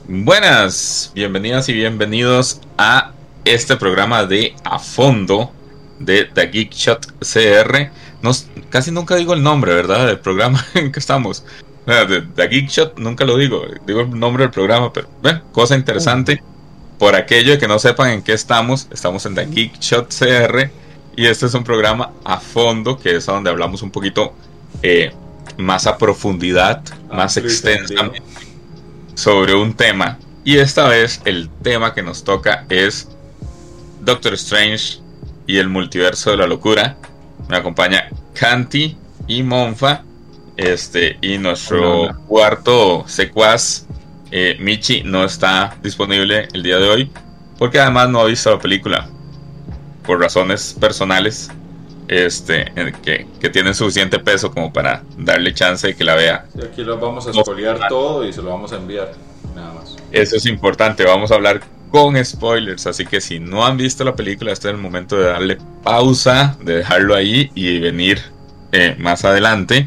Buenas, bienvenidas y bienvenidos a este programa de A Fondo de The Geek Shot CR. Casi nunca digo el nombre, ¿verdad? Del programa en que estamos. De The Geek Shot nunca lo digo el nombre del programa, pero bueno, cosa interesante. Por aquello de que no sepan en qué estamos en The Geek Shot CR y este es un programa a fondo que es donde hablamos un poquito más a profundidad, más extensamente sobre un tema. Y esta vez el tema que nos toca es Doctor Strange y el multiverso de la locura. Me acompaña Kanti y Monfa. Y nuestro cuarto secuaz, Michi, no está disponible el día de hoy porque además no ha visto la película por razones personales que tienen suficiente peso como para darle chance de que la vea. Sí, aquí lo vamos a spoilear todo y se lo vamos a enviar, nada más. Eso es importante, vamos a hablar con spoilers, así que si no han visto la película, este es el momento de darle pausa, de dejarlo ahí y venir más adelante.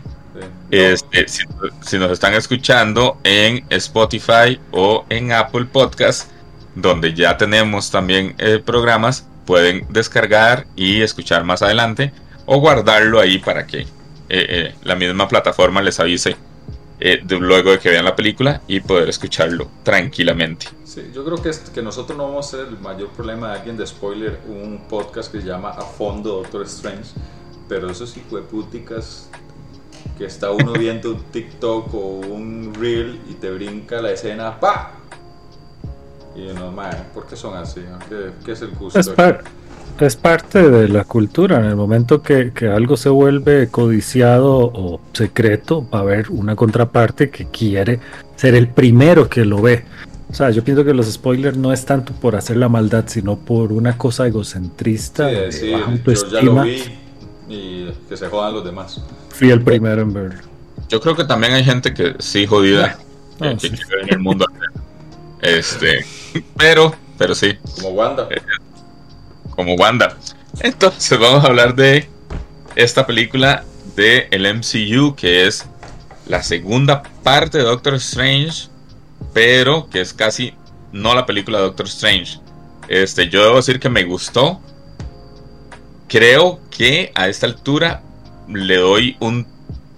Si nos están escuchando en Spotify o en Apple Podcast, donde ya tenemos también programas, pueden descargar y escuchar más adelante o guardarlo ahí para que la misma plataforma les avise luego de que vean la película y poder escucharlo tranquilamente. Sí, yo creo que nosotros no vamos a ser el mayor problema de alguien de spoiler un podcast que se llama A Fondo Doctor Strange, pero esos hijueputicas que está uno viendo un TikTok o un Reel y te brinca la escena, ¡pa! Y no, man, ¿por qué son así? ¿Qué es el gusto? Es parte de la cultura. En el momento que algo se vuelve codiciado o secreto, va a haber una contraparte que quiere ser el primero que lo ve. O sea, yo pienso que los spoilers no es tanto por hacer la maldad, sino por una cosa egocentrista. Sí, yo ya lo vi y que se jodan los demás. Fui el primero en verlo. Yo creo que también hay gente que sí jodida que quiere en el mundo. Pero sí. Como Wanda. Entonces vamos a hablar de esta película de el MCU, que es la segunda parte de Doctor Strange, pero que es casi no la película de Doctor Strange. Yo debo decir que me gustó. Creo que a esta altura le doy un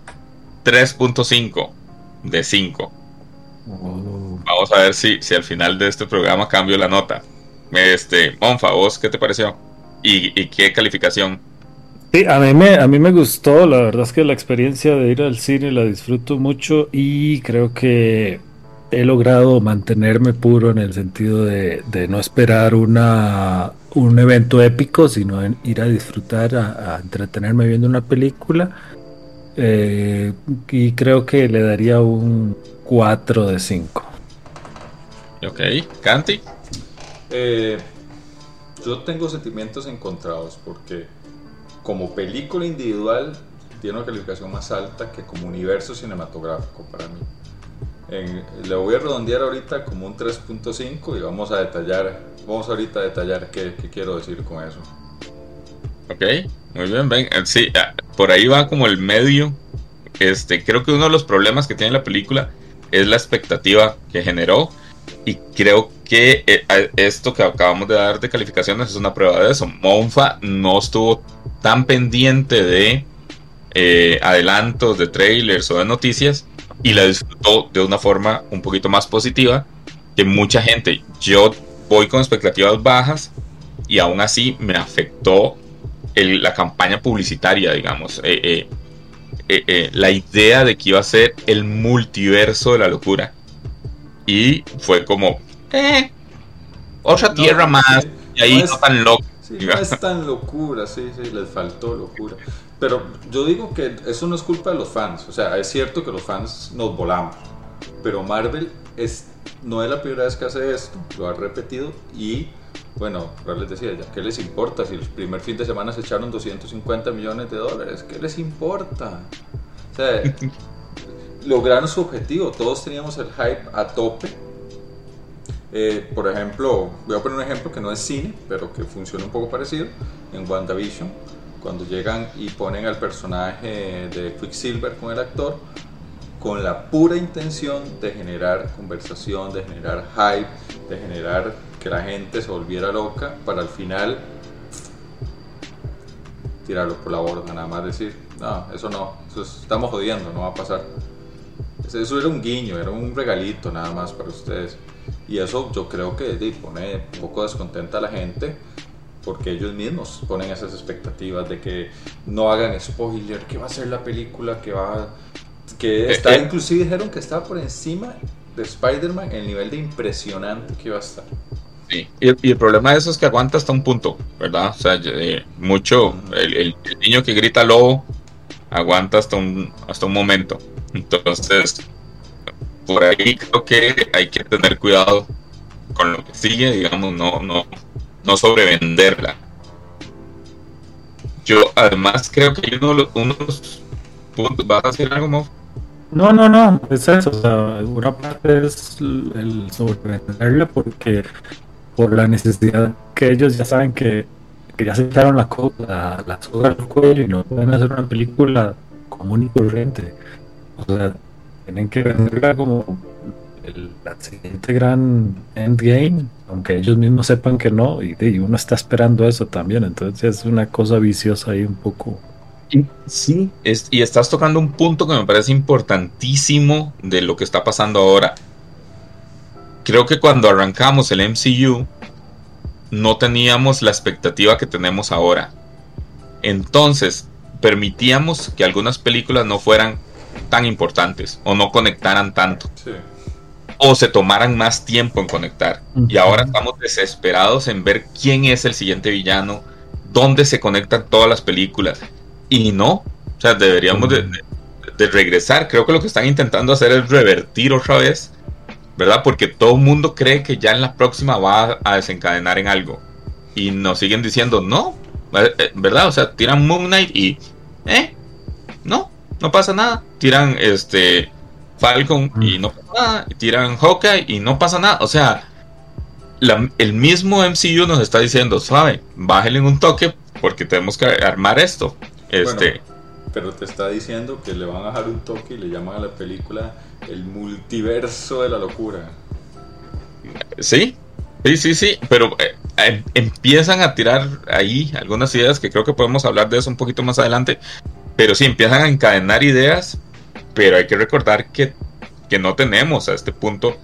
3.5 de 5. Vamos a ver si al final de este programa cambio la nota. Monfa, ¿vos qué te pareció? ¿Y qué calificación? Sí, a mí me gustó. La verdad es que la experiencia de ir al cine la disfruto mucho y creo que he logrado mantenerme puro en el sentido de no esperar un evento épico, sino en ir a disfrutar, a entretenerme viendo una película. Y creo que le daría un 4 de 5. Ok, Kanti. Yo tengo sentimientos encontrados porque como película individual tiene una calificación más alta que como universo cinematográfico para mí. Le voy a redondear ahorita como un 3.5 y vamos ahorita a detallar qué quiero decir con eso. Ok, muy bien, ven, sí, por ahí va como el medio. Creo que uno de los problemas que tiene la película es la expectativa que generó. Y creo que esto que acabamos de dar de calificaciones es una prueba de eso. Monfa no estuvo tan pendiente de adelantos, de trailers o de noticias y la disfrutó de una forma un poquito más positiva que mucha gente. Yo voy con expectativas bajas y aún así me afectó la campaña publicitaria, digamos. La idea de que iba a ser el multiverso de la locura. Y fue como, otra tierra más, y ahí no tan loco. Sí, no es tan locura, sí, les faltó locura. Pero yo digo que eso no es culpa de los fans. O sea, es cierto que los fans nos volamos. Pero Marvel no es la primera vez que hace esto, lo ha repetido. Y bueno, les decía, ya, ¿qué les importa? Si el primer fin de semana se echaron $250 millones, ¿qué les importa? O sea, lograron su objetivo, todos teníamos el hype a tope. Por ejemplo, voy a poner un ejemplo que no es cine, pero que funciona un poco parecido. En WandaVision, cuando llegan y ponen al personaje de Quicksilver con el actor, con la pura intención de generar conversación, de generar hype, de generar que la gente se volviera loca, para al final tirarlo por la borda, nada más decir, no, eso no, estamos jodiendo, no va a pasar. Eso era un guiño, era un regalito nada más para ustedes. Y eso yo creo que pone un poco descontenta a la gente, porque ellos mismos ponen esas expectativas de que no hagan spoiler, que va a ser la película, que está, inclusive dijeron que estaba por encima de Spider-Man el nivel de impresionante que iba a estar. Sí, y el problema de eso es que aguanta hasta un punto, ¿verdad? O sea, mucho, el niño que grita lobo aguanta hasta un momento. Entonces, por ahí creo que hay que tener cuidado con lo que sigue, digamos, no sobrevenderla. Yo además creo que hay uno de los puntos. ¿Vas a decir algo, Mo? No, es eso, o sea, una parte es el sobrevenderla porque por la necesidad que ellos ya saben que ya se echaron la soga al cuello y no pueden hacer una película común y corriente. O sea, tienen que venderla como la siguiente gran Endgame, aunque ellos mismos sepan que no, y uno está esperando eso también, entonces es una cosa viciosa ahí un poco. Sí, y estás tocando un punto que me parece importantísimo de lo que está pasando ahora. Creo que cuando arrancamos el MCU no teníamos la expectativa que tenemos ahora. Entonces permitíamos que algunas películas no fueran tan importantes o no conectaran tanto. Sí. O se tomaran más tiempo en conectar. Y ahora estamos desesperados en ver quién es el siguiente villano, dónde se conectan todas las películas. Y no, o sea, deberíamos de regresar. Creo que lo que están intentando hacer es revertir otra vez, ¿verdad? Porque todo el mundo cree que ya en la próxima va a desencadenar en algo. Y nos siguen diciendo, no, ¿verdad? O sea, tiran Moon Knight y, no pasa nada. Tiran Falcon y no pasa nada. Y tiran Hawkeye y no pasa nada. O sea, el mismo MCU nos está diciendo, suave, bájenle un toque porque tenemos que armar esto. Bueno, pero te está diciendo que le van a bajar un toque y le llaman a la película el multiverso de la locura. Sí, pero empiezan a tirar ahí algunas ideas que creo que podemos hablar de eso un poquito más adelante. Pero sí, empiezan a encadenar ideas, pero hay que recordar que no tenemos a este punto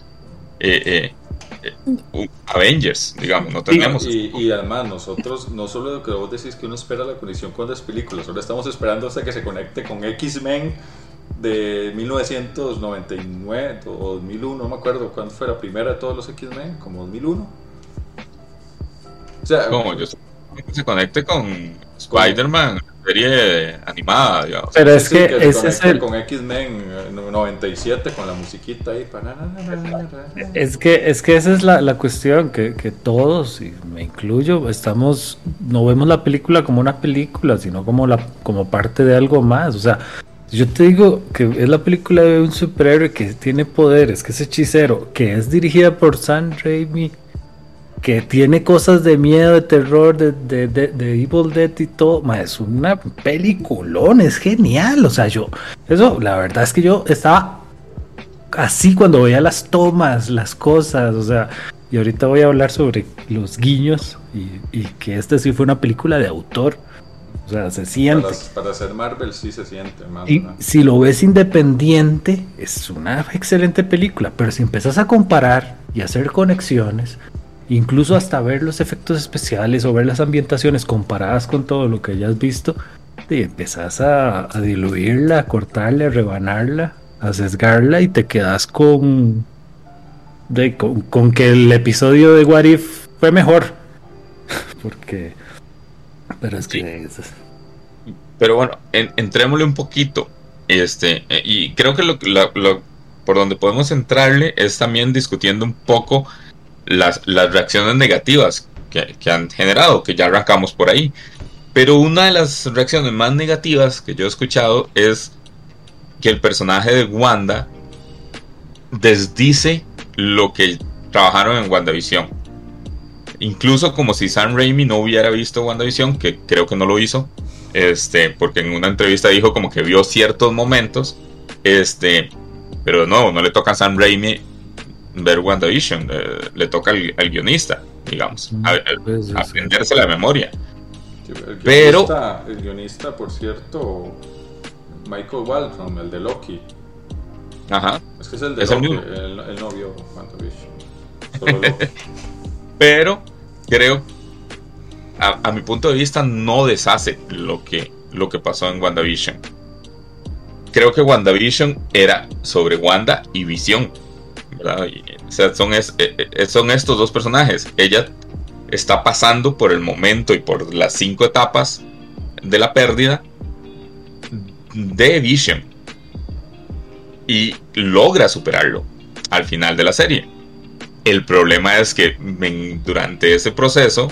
Avengers, digamos, no tenemos. Y además nosotros, no solo lo que vos decís que uno espera la conexión con las películas, ahora estamos esperando hasta que se conecte con X-Men de 1999 o 2001, no me acuerdo cuándo fue la primera de todos los X-Men, como 2001. O sea, como yo sé que se conecte con Spider-Man, serie animada, digamos. Pero es sí, que ese es el... con X-Men 97 con la musiquita ahí. Es que esa es la cuestión, que todos, y me incluyo, no vemos la película como una película, sino como parte de algo más. O sea, yo te digo que es la película de un superhéroe que tiene poderes, que es hechicero, que es dirigida por Sam Raimi, que tiene cosas de miedo, de terror, de Evil Dead y todo. Es una peliculón, es genial. O sea, la verdad es que yo estaba así cuando veía las tomas, las cosas, o sea, y ahorita voy a hablar sobre los guiños y que sí fue una película de autor. O sea, se siente. Para hacer Marvel sí se siente. Y si lo ves independiente, es una excelente película, pero si empiezas a comparar y hacer conexiones, incluso hasta ver los efectos especiales o ver las ambientaciones comparadas con todo lo que ya has visto, y empezás a diluirla, a cortarla, a rebanarla, a sesgarla y te quedas con que el episodio de What If fue mejor. Pero es que... Pero bueno, entrémosle un poquito. Y creo que lo por donde podemos entrarle es también discutiendo un poco las reacciones negativas que han generado, que ya arrancamos por ahí. Pero una de las reacciones más negativas que yo he escuchado es que el personaje de Wanda desdice lo que trabajaron en WandaVision. Incluso como si Sam Raimi no hubiera visto WandaVision, que creo que no lo hizo, porque en una entrevista dijo como que vio ciertos momentos, Pero de nuevo, no le toca a Sam Raimi ver WandaVision, le toca al guionista, digamos, aprenderse la memoria. El guionista, por cierto, Michael Waldron, el de Loki. Ajá. Es que es el de Loki, el novio WandaVision. Solo Loki. Pero creo, a mi punto de vista, no deshace lo que pasó en WandaVision. Creo que WandaVision era sobre Wanda y Visión, ¿verdad? O sea, son estos dos personajes. Ella está pasando por el momento y por las 5 etapas de la pérdida de Vision y logra superarlo al final de la serie. El problema es que durante ese proceso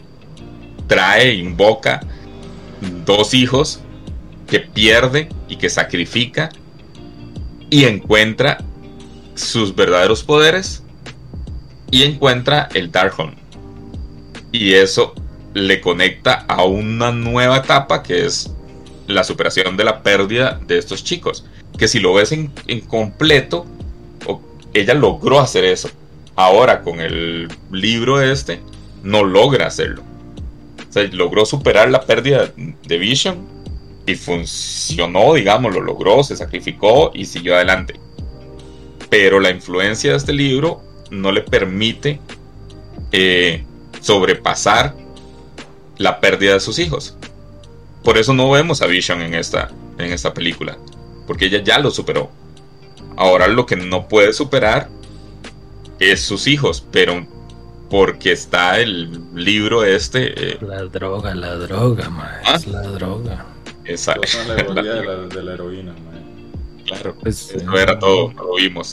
invoca 2 hijos que pierde y que sacrifica y encuentra sus verdaderos poderes y encuentra el Darkhold, y eso le conecta a una nueva etapa que es la superación de la pérdida de estos chicos, que si lo ves en completo, ella logró hacer eso. Ahora con el libro no logra hacerlo. O sea, logró superar la pérdida de Vision y funcionó, digamos, lo logró, se sacrificó y siguió adelante. Pero la influencia de este libro no le permite sobrepasar la pérdida de sus hijos. Por eso no vemos a Vision en esta película, porque ella ya lo superó. Ahora lo que no puede superar es sus hijos, pero porque está el libro La droga, man. Es la droga. Exacto. Es la alegoría de la heroína, man. Claro, pues, eso era todo, lo vimos.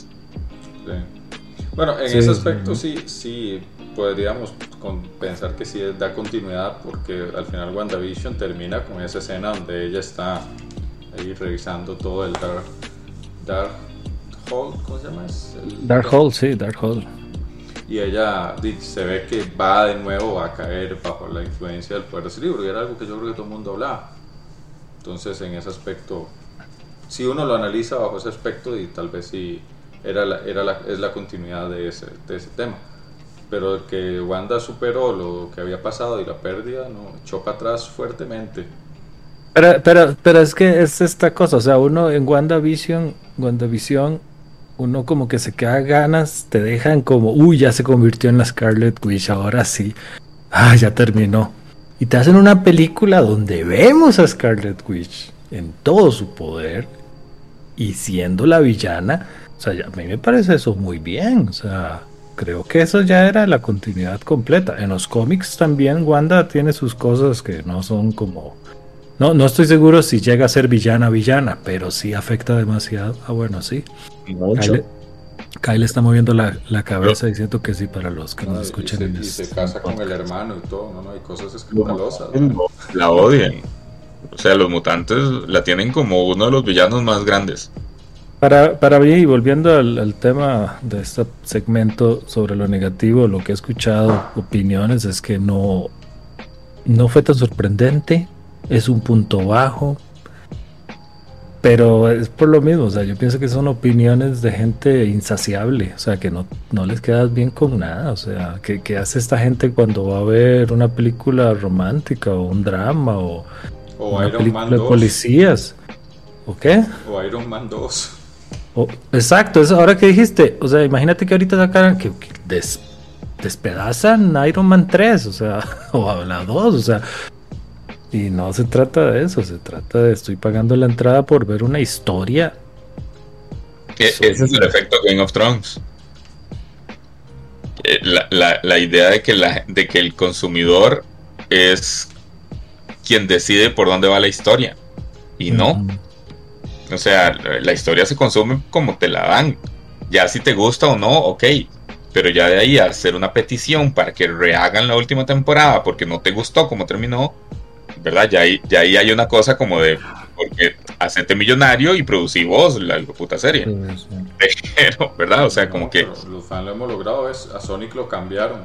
Sí. Bueno, en ese aspecto sí podríamos pensar que sí da continuidad, porque al final WandaVision termina con esa escena donde ella está ahí revisando todo el Darkhold, ¿cómo se llama? Darkhold. Y ella se ve que va de nuevo a caer bajo la influencia del poder de ese libro, y era algo que yo creo que todo el mundo hablaba. Entonces, en ese aspecto, si uno lo analiza bajo ese aspecto, y tal vez sí es la continuidad de ese tema. Pero que Wanda superó lo que había pasado y la pérdida, no, echó para atrás fuertemente. Pero es que es esta cosa, o sea, uno en WandaVision, uno como que se queda ganas, te dejan como, ya se convirtió en la Scarlet Witch, ahora sí, ya terminó. Y te hacen una película donde vemos a Scarlet Witch en todo su poder y siendo la villana. O sea, a mí me parece eso muy bien, o sea, creo que eso ya era la continuidad completa. En los cómics también Wanda tiene sus cosas que no son como... No estoy seguro si llega a ser villana, pero sí afecta demasiado. Bueno, sí. Mucho. Kyle está moviendo la cabeza diciendo que sí para los que nos escuchan. Y se casa con el hermano y todo, hay cosas escandalosas. La odian. O sea, los mutantes la tienen como uno de los villanos más grandes. Para mí, volviendo al tema de este segmento sobre lo negativo, lo que he escuchado, opiniones, es que no fue tan sorprendente, es un punto bajo, pero es por lo mismo, o sea, yo pienso que son opiniones de gente insaciable, o sea, que no les quedas bien con nada, o sea, ¿qué hace esta gente cuando va a ver una película romántica o un drama o una Iron película Man de 2. Policías? ¿O qué? O Iron Man 2. Exacto, eso ahora que dijiste, o sea, imagínate que ahorita sacaran que despedazan Iron Man 3, o sea, o la 2, o sea, y no se trata de eso, se trata de estoy pagando la entrada por ver una historia. Ese es el efecto Game of Thrones. La idea de que el consumidor es quien decide por dónde va la historia, y no. O sea, la historia se consume como te la dan. Ya si te gusta o no, ok. Pero ya de ahí a hacer una petición para que rehagan la última temporada porque no te gustó como terminó, ¿verdad? Ya ahí hay una cosa como de, porque hacerte millonario y producí vos la puta serie. Sí. Pero, ¿verdad? O sea, como que... Los fans lo hemos logrado, a Sonic lo cambiaron.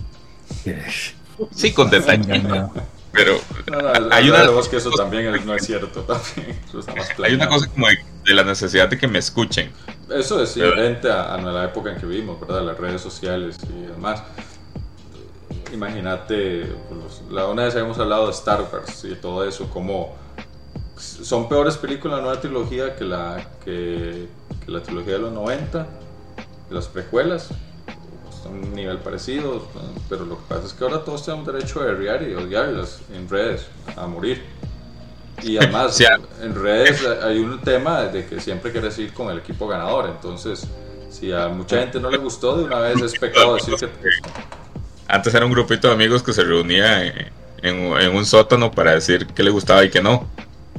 Sí, con detallito. Pero hay una cosa que eso también no es cierto. También, eso está más hay una cosa como de la necesidad de que me escuchen. Eso es inherente a la época en que vivimos, ¿verdad? Las redes sociales y demás. Imagínate, una vez habíamos hablado de Star Wars y todo eso, como son peores películas la nueva trilogía que la trilogía de los 90, las precuelas, son un nivel parecido, pero lo que pasa es que ahora todos tenemos derecho a berrear y odiarlas en redes, a morir. Y además, Sí. en redes hay un tema de que siempre quieres ir con el equipo ganador, entonces si a mucha gente no le gustó, de una vez es pecado decir que te gustó. Antes era un grupito de amigos que se reunía en un sótano para decir qué le gustaba y qué no.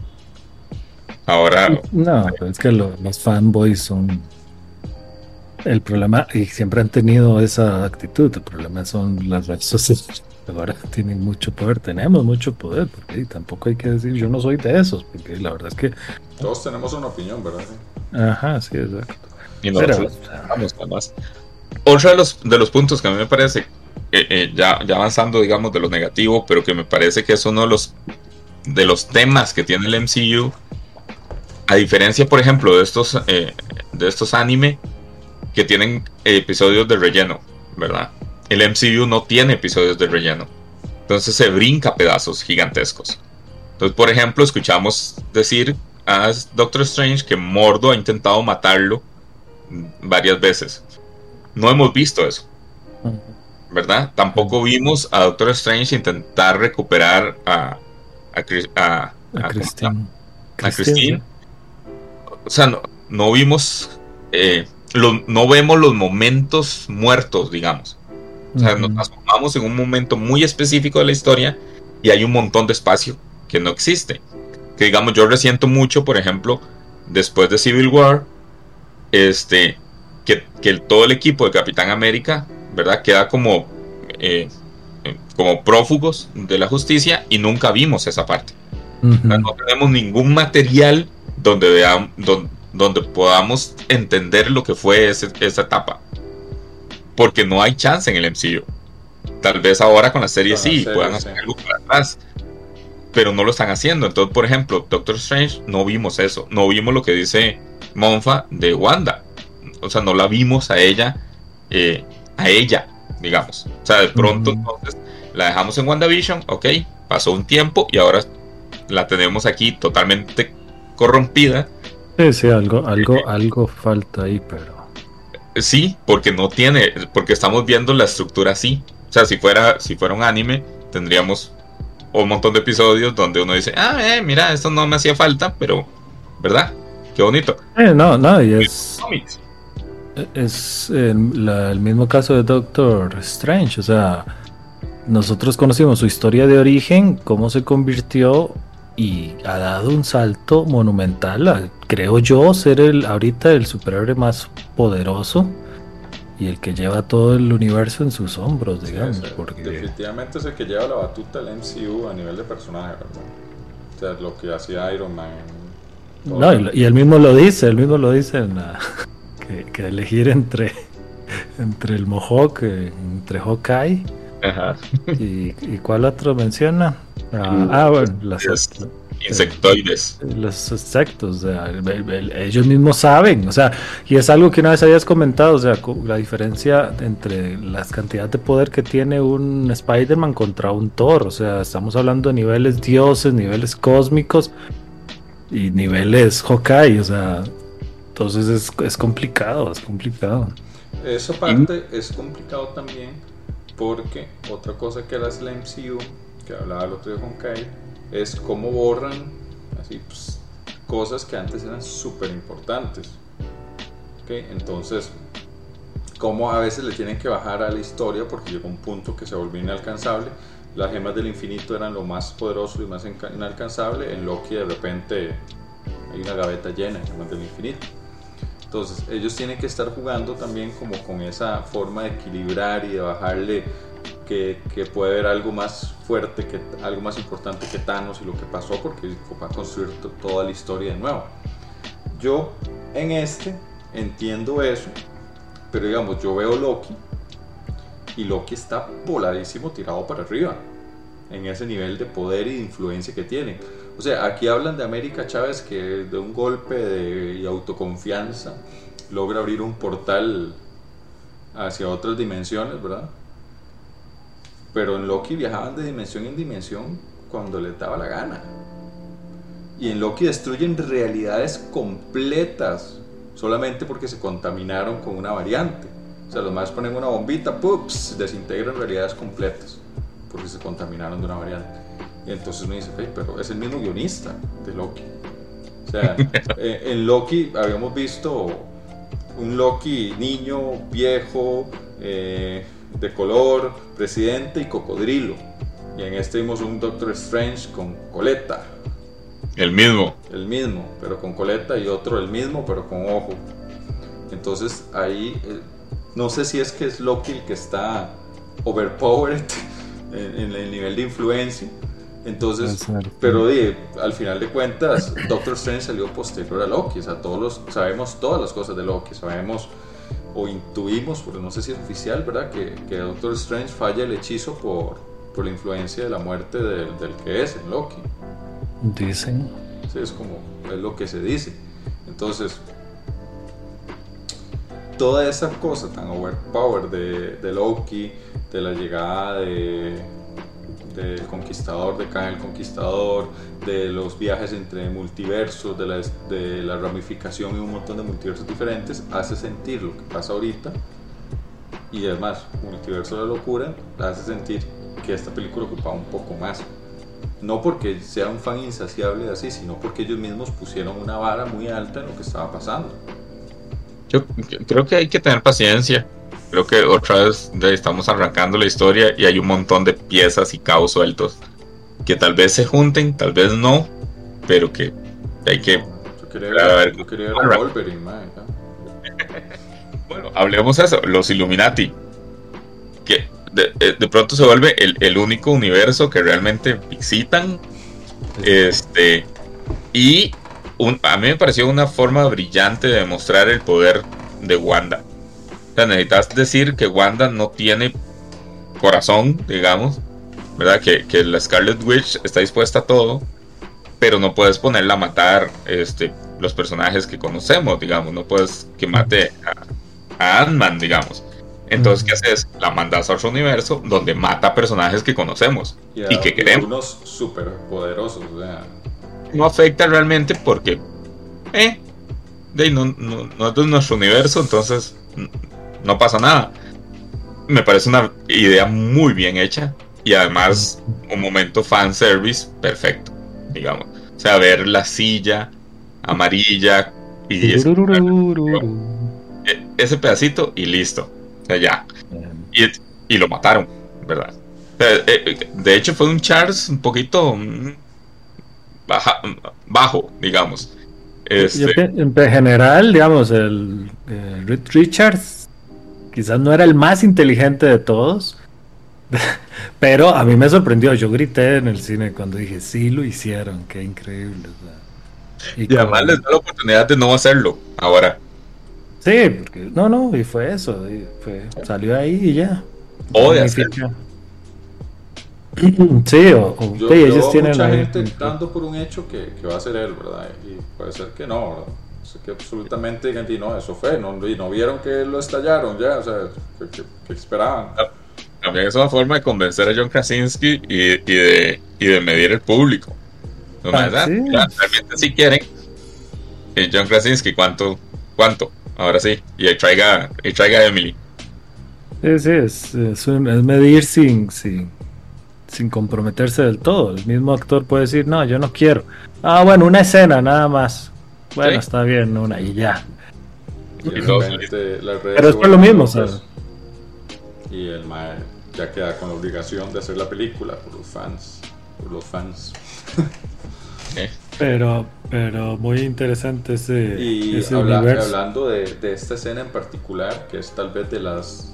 Ahora, No, pero es que los fanboys son el problema y siempre han tenido esa actitud. El problema son las redes sociales. Ahora tienen mucho poder, tenemos mucho poder, porque tampoco hay que decir yo no soy de esos, porque la verdad es que. Todos tenemos una opinión, ¿verdad? Ajá, sí, exacto. y nosotros vamos con más. Otro de los puntos que a mí me parece, ya avanzando, digamos, de lo negativo, pero que me parece que es uno de los temas que tiene el MCU, a diferencia, por ejemplo, de estos anime que tienen episodios de relleno, ¿verdad? El MCU no tiene episodios de relleno. Entonces se brinca pedazos gigantescos. Entonces, por ejemplo, escuchamos decir a Doctor Strange que Mordo ha intentado matarlo varias veces. No hemos visto eso, ¿verdad? Tampoco vimos a Doctor Strange intentar recuperar a Christine. a Christine. O sea, no vimos, no vemos los momentos muertos, digamos. O sea, nos transformamos en un momento muy específico de la historia y hay un montón de espacio que no existe. Que digamos, yo resiento mucho, por ejemplo, después de Civil War, que todo el equipo de Capitán América, ¿verdad? Queda como prófugos de la justicia y nunca vimos esa parte. O sea, no tenemos ningún material donde podamos entender lo que fue esa etapa. Porque no hay chance en el MCU. Tal vez ahora con la serie puedan hacer algo para atrás, pero no lo están haciendo. Entonces, por ejemplo, Doctor Strange, no vimos eso. No vimos lo que dice Monfa de Wanda. O sea, no la vimos a ella, digamos. O sea, de pronto entonces la dejamos en WandaVision, ok, pasó un tiempo y ahora la tenemos aquí totalmente corrompida. Sí, algo falta ahí, pero sí, porque estamos viendo la estructura así. O sea, si fuera un anime, tendríamos un montón de episodios donde uno dice, mira, esto no me hacía falta, pero, ¿verdad? Qué bonito. No, y es el mismo caso de Doctor Strange. O sea, nosotros conocimos su historia de origen, cómo se convirtió y ha dado un salto monumental, creo yo, ser ahorita el superhéroe más poderoso y el que lleva todo el universo en sus hombros, digamos. Porque definitivamente es el que lleva la batuta del MCU a nivel de personaje, ¿verdad? O sea, lo que hacía Iron Man. No, y él mismo lo dice que elegir entre el Mohawk, entre Hawkeye. Ajá. ¿Y cuál otro menciona? Bueno, los insectoides. Los insectos, o sea, ellos mismos saben, o sea, y es algo que una vez habías comentado, o sea, la diferencia entre las cantidades de poder que tiene un Spider-Man contra un Thor, o sea, estamos hablando de niveles dioses, niveles cósmicos y niveles Hawkeye, o sea, entonces es complicado. Esa parte es complicado también porque otra cosa que hace la MCU, que hablaba el otro día con Kyle, es cómo borran así, pues, cosas que antes eran súper importantes. ¿Okay? Entonces, cómo a veces le tienen que bajar a la historia porque llegó un punto que se volvió inalcanzable. Las gemas del infinito eran lo más poderoso y más inalcanzable. En Loki de repente hay una gaveta llena de gemas del infinito. Entonces ellos tienen que estar jugando también como con esa forma de equilibrar y de bajarle que puede haber algo más fuerte, algo más importante que Thanos y lo que pasó, porque va a construir toda la historia de nuevo. Yo entiendo eso, pero digamos, yo veo Loki y Loki está voladísimo, tirado para arriba en ese nivel de poder y de influencia que tiene. O sea, aquí hablan de América Chávez que de un golpe de autoconfianza logra abrir un portal hacia otras dimensiones, ¿verdad? Pero en Loki viajaban de dimensión en dimensión cuando les daba la gana. Y en Loki destruyen realidades completas solamente porque se contaminaron con una variante. O sea, los más ponen una bombita, ¡pups!, desintegran realidades completas porque se contaminaron de una variante. Y entonces uno dice, hey, pero es el mismo guionista de Loki. O sea, en Loki habíamos visto un Loki niño, viejo, de color, presidente y cocodrilo. Y en este vimos un Doctor Strange con coleta. El mismo, pero con coleta, y otro el mismo, pero con ojo. Entonces ahí, no sé si es que es Loki el que está overpowered en el nivel de influencia. Entonces, pero al final de cuentas, Doctor Strange salió posterior a Loki. O sea, sabemos todas las cosas de Loki, sabemos o intuimos, porque no sé si es oficial, ¿verdad? Que Doctor Strange falla el hechizo por la influencia de la muerte del que es en Loki. Dicen. Sí, es lo que se dice. Entonces, toda esa cosa tan overpowered de Loki, de la llegada del Conquistador, de Kang el Conquistador, de los viajes entre multiversos, de la ramificación en un montón de multiversos diferentes, hace sentir lo que pasa ahorita. Y además, Multiverso de la Locura hace sentir que esta película ocupaba un poco más. No porque sea un fan insaciable así, sino porque ellos mismos pusieron una vara muy alta en lo que estaba pasando. Yo creo que hay que tener paciencia. Creo que otra vez estamos arrancando la historia y hay un montón de piezas y cabos sueltos que tal vez se junten, tal vez no, pero que hay que... Yo quería ver a Wolverine, man, ¿no? Bueno, hablemos de eso, los Illuminati, que de pronto se vuelve el único universo que realmente visitan. Y a mí me pareció una forma brillante de demostrar el poder de Wanda. O sea, necesitas decir que Wanda no tiene corazón, digamos, ¿verdad? Que la Scarlet Witch está dispuesta a todo, pero no puedes ponerla a matar los personajes que conocemos, digamos. No puedes que mate a Ant-Man, digamos. Entonces, ¿qué haces? La mandas a otro universo donde mata personajes que conocemos y que queremos. Unos súper poderosos, o sea. No afecta realmente porque no es de nuestro universo, entonces no pasa nada. Me parece una idea muy bien hecha y además un momento fanservice perfecto, digamos. O sea, ver la silla amarilla y ese pedacito y listo. O sea, ya. Y lo mataron, ¿verdad? O sea, de hecho fue un Charles un poquito bajo, digamos. En general, digamos, el Reed Richards quizás no era el más inteligente de todos, pero a mí me sorprendió. Yo grité en el cine cuando dije, sí lo hicieron, qué increíble. Y además les da la oportunidad de no hacerlo ahora. Sí, porque y fue eso, salió ahí y ya. De hacerlo. Sí, ellos tienen mucha gente dando por un hecho que va a ser él, ¿verdad? Y puede ser que no, ¿verdad? O sea, que absolutamente digan, y no, eso fue, y no vieron que lo estallaron ya, o sea, que esperaban. También es una forma de convencer a John Krasinski y de medir el público. ¿Sí? Realmente si quieren John Krasinski, ¿cuánto? Ahora sí, y traiga a Emily. Sí, es medir sin comprometerse del todo. El mismo actor puede decir, no, yo no quiero. Bueno, una escena nada más. Bueno, ¿sí? Está bien, una y ya. Pero es por lo mismo, ¿sabes? Y el mae ya queda con la obligación de hacer la película por los fans. Pero muy interesante ese universo. Hablando de esta escena en particular, que es tal vez de las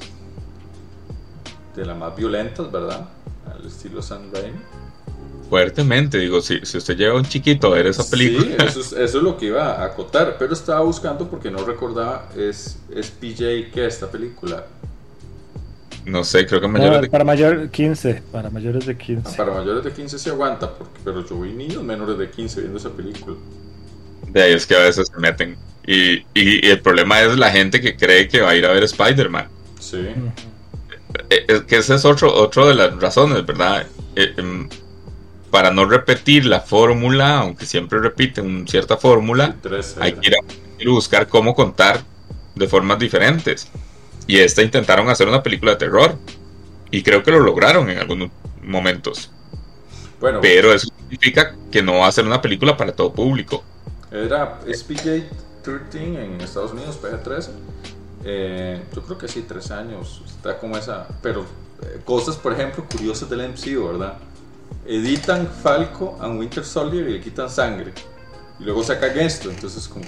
más violentas, ¿verdad? Al estilo Sam Raimi. Fuertemente, digo, si usted lleva a un chiquito a ver esa película. Sí, eso es lo que iba a acotar, pero estaba buscando porque no recordaba, es PJ, ¿qué es esta película? No sé, creo que mayores de... para mayor 15, para mayores de 15. Para mayores de 15 sí aguanta, pero yo vi niños menores de 15 viendo esa película. De ahí es que a veces se meten. Y el problema es la gente que cree que va a ir a ver Spider-Man. Sí. Es que ese es otro de las razones, ¿verdad? Para no repetir la fórmula, aunque siempre repiten cierta fórmula, hay que ir a buscar cómo contar de formas diferentes. Y intentaron hacer una película de terror. Y creo que lo lograron en algunos momentos. Bueno, pero eso significa que no va a ser una película para todo público. Es PG-13 en Estados Unidos, PG-13. Yo creo que sí, 3 años. Está como esa. Pero cosas, por ejemplo, curiosas del MCU, ¿verdad? Editan Falco and Winter Soldier y le quitan sangre. Y luego sacan esto. Entonces, como.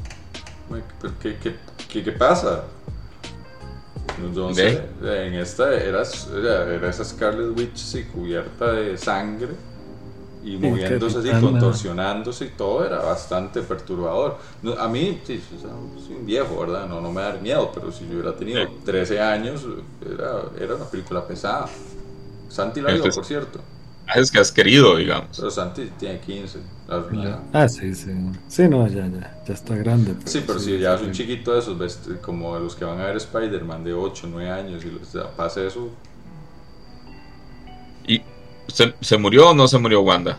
¿Qué pasa? Yo no sé. En esta era esa Scarlet Witch sí, cubierta de sangre. Y moviéndose así, contorsionándose y todo, era bastante perturbador. A mí, sí, soy un viejo, ¿verdad? No me da miedo, pero si yo hubiera tenido 13 años, era una película pesada. Santi la vio, por cierto. Es que has querido, digamos. Pero Santi tiene 15. Sí. Sí, no, ya está grande. Sí, pero si ya es un chiquito de esos, ¿ves? Como de los que van a ver Spider-Man de 8, 9 años y pasa eso. ¿Y se murió o no se murió Wanda?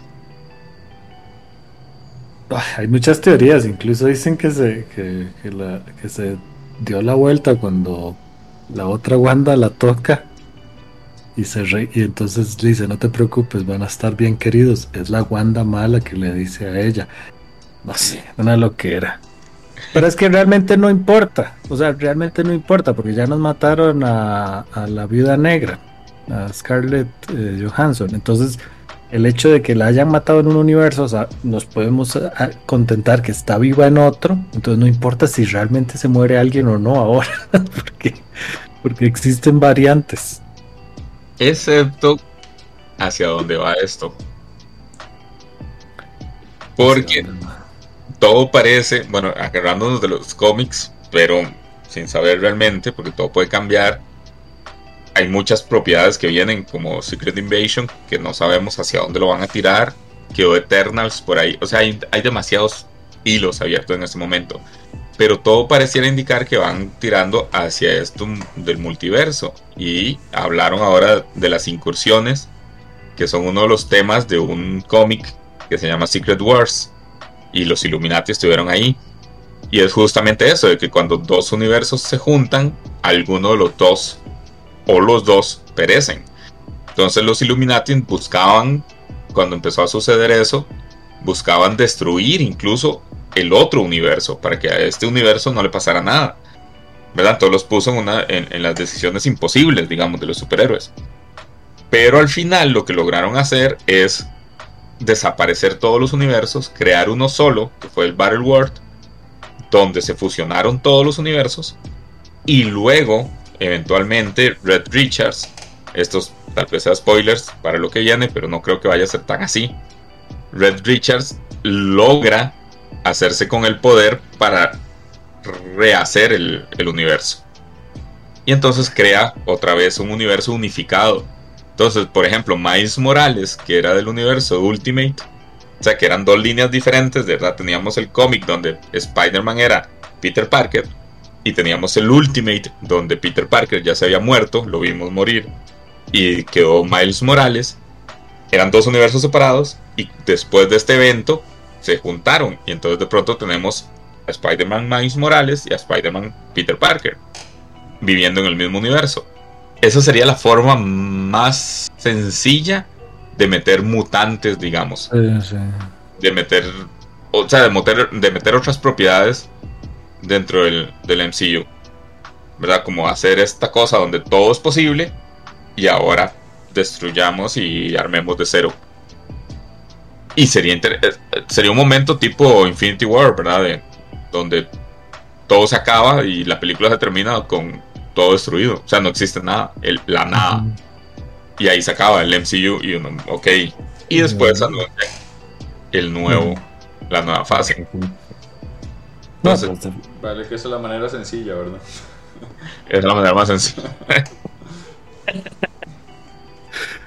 Hay muchas teorías, incluso dicen que se dio la vuelta cuando la otra Wanda la toca y entonces dice, no te preocupes, van a estar bien queridos. Es la Wanda mala que le dice a ella. No sé, una loquera. Pero es que realmente no importa, realmente no importa, porque ya nos mataron a la Viuda Negra, a Scarlett Johansson. Entonces el hecho de que la hayan matado en un universo, nos podemos contentar que está viva en otro. Entonces no importa si realmente se muere alguien o no ahora, porque existen variantes. Excepto hacia dónde va esto, porque todo parece, bueno, agarrándonos de los cómics, pero sin saber realmente, porque todo puede cambiar. Hay muchas propiedades que vienen como Secret Invasion, que no sabemos hacia dónde lo van a tirar. Quedó Eternals por ahí. O sea, hay demasiados hilos abiertos en este momento. Pero todo pareciera indicar que van tirando hacia esto del multiverso. Y hablaron ahora de las incursiones, que son uno de los temas de un cómic que se llama Secret Wars. Y los Illuminati estuvieron ahí. Y es justamente eso, de que cuando dos universos se juntan, alguno de los dos o los dos perecen. Entonces los Illuminati buscaban, cuando empezó a suceder eso, buscaban destruir incluso el otro universo, para que a este universo no le pasara nada, ¿verdad? Entonces los puso en las decisiones imposibles, digamos, de los superhéroes. Pero al final lo que lograron hacer es desaparecer todos los universos, crear uno solo, que fue el Battle World, donde se fusionaron todos los universos, y luego eventualmente Red Richards, estos tal vez sea spoilers para lo que viene, pero no creo que vaya a ser tan así. Red Richards logra hacerse con el poder para rehacer el universo, y entonces crea otra vez un universo unificado. Entonces, por ejemplo, Miles Morales, que era del universo Ultimate, o sea que eran dos líneas diferentes, de verdad. Teníamos el cómic donde Spider-Man era Peter Parker, y teníamos el Ultimate donde Peter Parker ya se había muerto, lo vimos morir, y quedó Miles Morales. Eran dos universos separados, y después de este evento se juntaron, y entonces de pronto tenemos a Spider-Man Miles Morales y a Spider-Man Peter Parker viviendo en el mismo universo. Esa sería la forma más sencilla de meter mutantes, digamos. Sí. De meter otras propiedades dentro del MCU, ¿verdad? Como hacer esta cosa donde todo es posible y ahora destruyamos y armemos de cero. Y sería un momento tipo Infinity War, ¿verdad? Donde todo se acaba y la película se termina con todo destruido. O sea, no existe nada, la nada. Y ahí se acaba el MCU y uno, ok. Y después la nueva fase. Entonces, vale, que esa es la manera sencilla, ¿verdad? Es la manera más sencilla.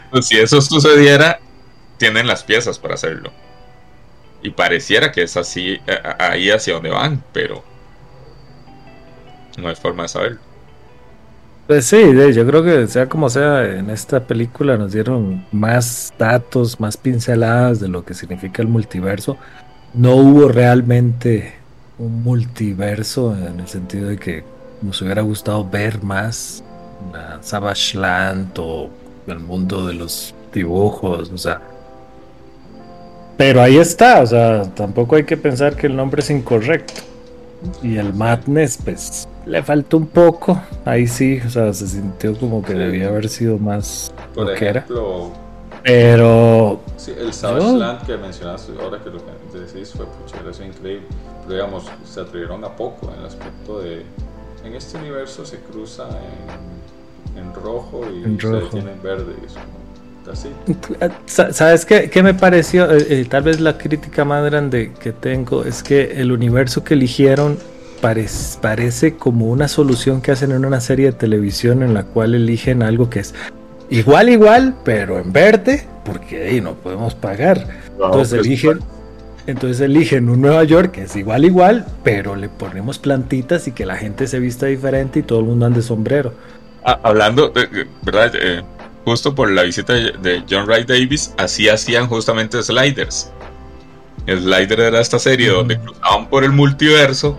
Pues si eso sucediera, tienen las piezas para hacerlo. Y pareciera que es así, ahí hacia donde van, pero no hay forma de saberlo. Pues sí, yo creo que sea como sea, en esta película nos dieron más datos, más pinceladas de lo que significa el multiverso. No hubo realmente un multiverso en el sentido de que nos hubiera gustado ver más la Savage Land o el mundo de los dibujos, o sea. Pero ahí está, o sea, tampoco hay que pensar que el nombre es incorrecto. Y el Madness, pues, le faltó un poco. Ahí sí, o sea, se sintió como que debía haber sido más Por lo que era. ejemplo, Pero sí, el Savage Land que mencionaste ahora que lo que decís fue pucha, eso es increíble. Pero digamos, se atrevieron a poco en el aspecto de. En este universo se cruza en rojo y En se rojo. detiene en verde. Y es como, así. ¿sabes qué me pareció? Tal vez la crítica más grande que tengo es que el universo que eligieron parece como una solución que hacen en una serie de televisión en la cual eligen algo que es igual, pero en verde, porque no podemos pagar. Entonces eligen un Nueva York que es igual, pero le ponemos plantitas y que la gente se vista diferente y todo el mundo ande sombrero. Hablando, ¿verdad? Justo por la visita de John Wright Davis, así hacían justamente Sliders. El Slider era esta serie donde cruzaban por el multiverso.